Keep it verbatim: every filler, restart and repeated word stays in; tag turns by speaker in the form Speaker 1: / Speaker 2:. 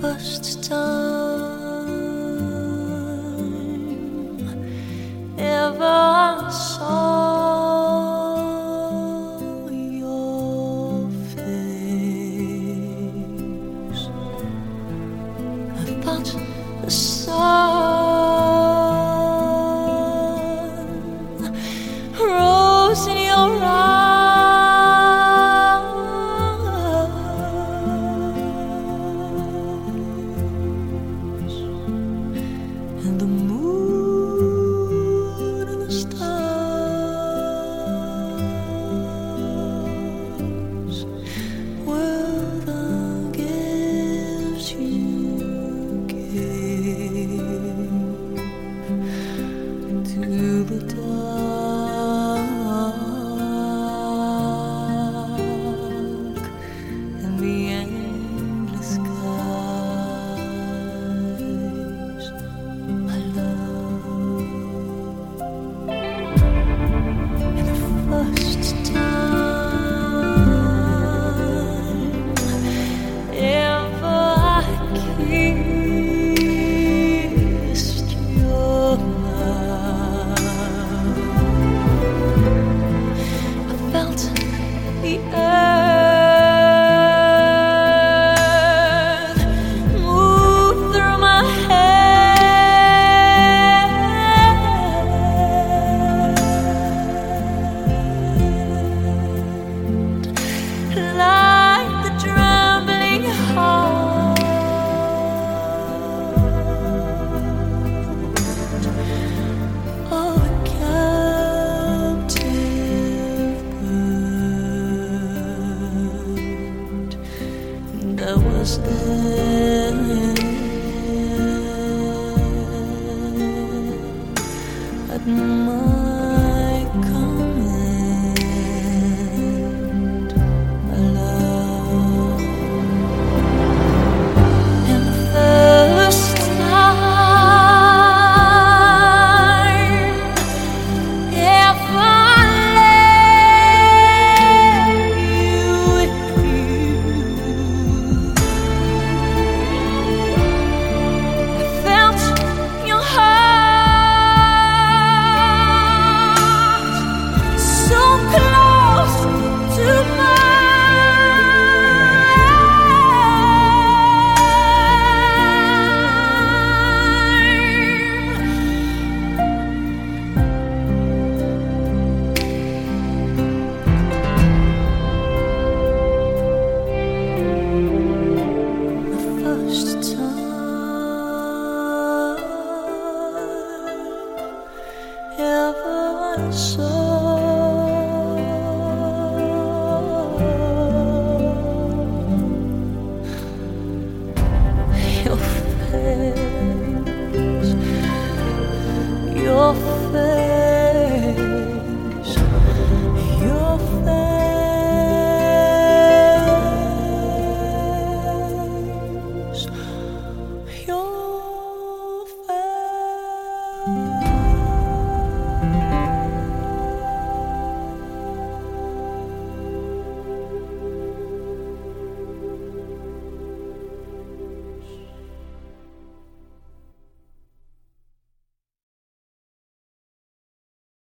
Speaker 1: first time ever I saw your face, I thought the sun rose in your eyes. And the moon and the stars were the gifts you gave to the dark and the endless skies. My love, and the first time ever I kissed your mouth, I felt the earth move through my hand, like the trembling heart of a captive bird that was there at my